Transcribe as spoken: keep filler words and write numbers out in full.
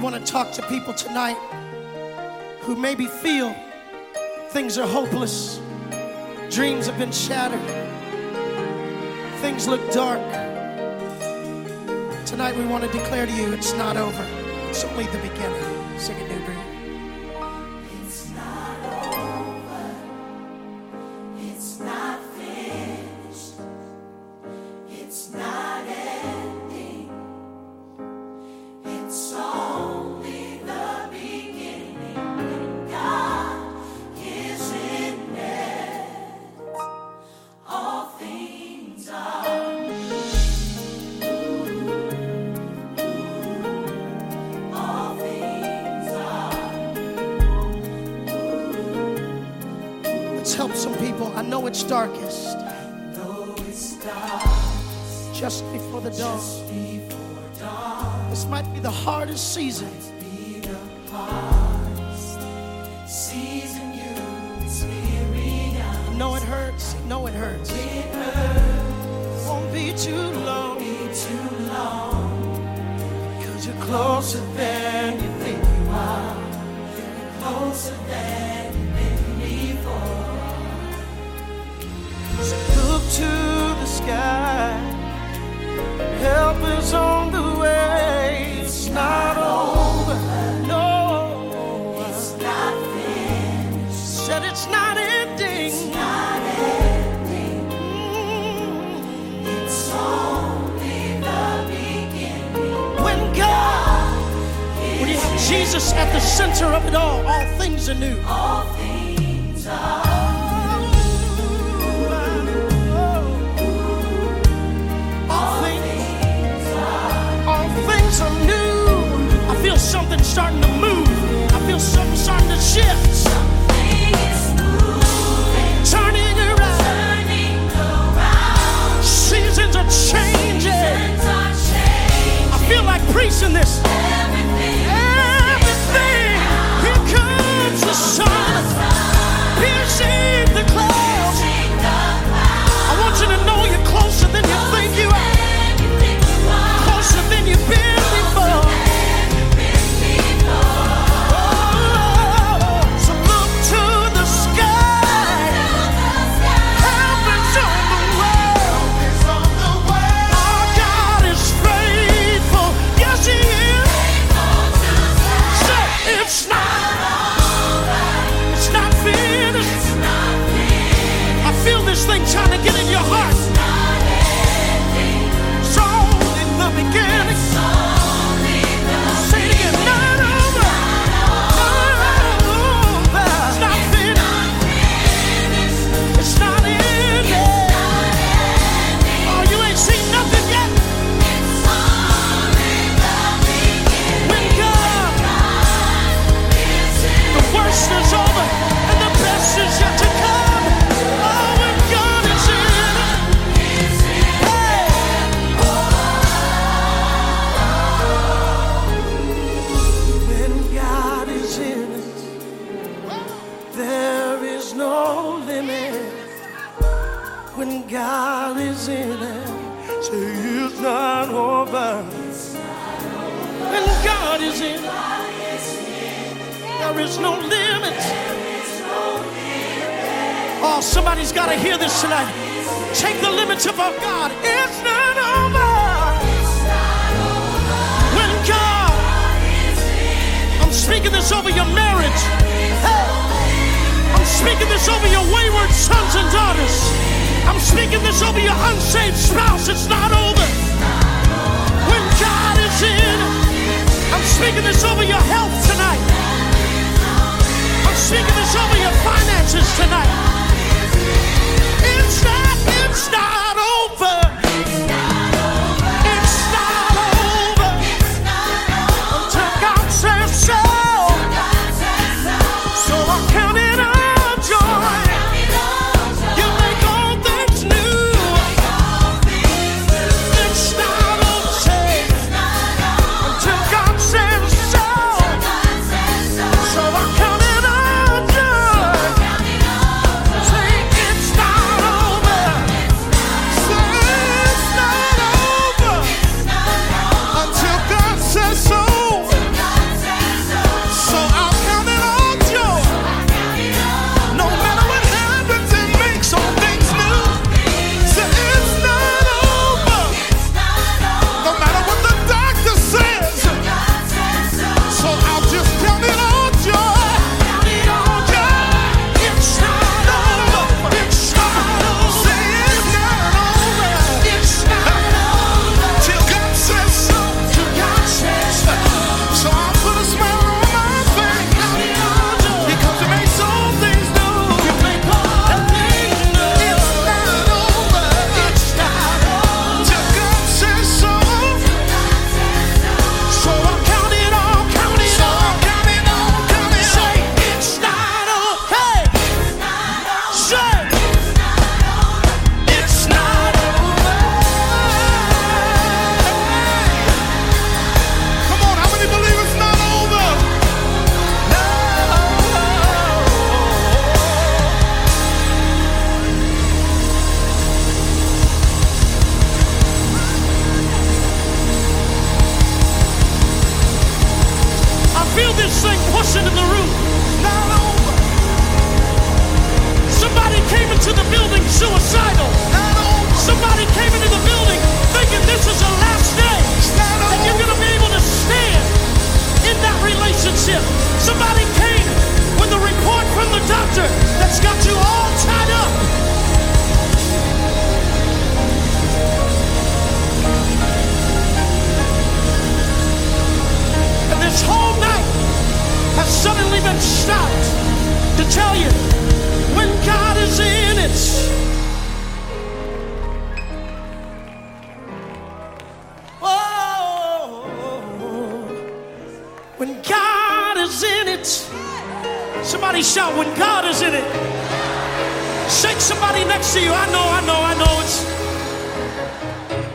want to talk to people tonight who maybe feel things are hopeless, dreams have been shattered, things look dark. Tonight we want to declare to you it's not over. It's only the beginning. Sing it, New Breed. It's not over. It's not finished. It's not ending. It's only the beginning. And God is in it. All things are. Help some people. I know it's darkest. I know it's darkest. Just before the dawn. Just before dawn. This might be the hardest season. Be the hardest season you experience. I know it hurts. I know it hurts. It hurts. Won't be too long. Won't be too long. Cause you're closer than you think you are. You're closer than you've been before. So look to the sky. Help is on the way. It's not over. No, it's not finished. Said it's not ending. It's not ending. Mm. It's only the beginning. When God, when you have Jesus at the center of it all, all things are new. All things are. Something starting to move. I feel something starting to shift. Something is moving. Turning around. Turning around. Seasons are changing. Seasons are changing. I feel like preaching this. Everything. Everything. Here comes the sun. Piercing the clouds. I want you to know you're closer than you think you are. Closer than you've been before. Trying to get in your heart. It's not ending. It's only the beginning. It's only the Say it again. Not over. Not over. It's not finished. It's not ending. Oh, you ain't seen nothing yet. It's only the beginning. When God, the worst is over and the best is yet to come. When God is in it, say it's not over. When God is in it, there is no limit. Oh, somebody's got to hear this tonight. Take the limits of our God. It's not over. When God, I'm speaking this over your marriage. Hey. I'm speaking this over your wayward sons and daughters. I'm speaking this over your unsaved spouse. It's not over. When God is in, I'm speaking this over your health tonight. I'm speaking this over your finances tonight. It's not, it's not over. It's not over. Until God says so. So I count it all joy. You make all things new. It's not over. Until God says so. suicidal. Somebody came into the building thinking this is the last day that you're going to be able to stand in that relationship. Somebody came with a report from the doctor that's got you all tied up. And this whole night has suddenly been stopped to tell you when God is in it. When God is in it. Somebody shout, when God is in it. Shake somebody next to you. I know, I know, I know it's.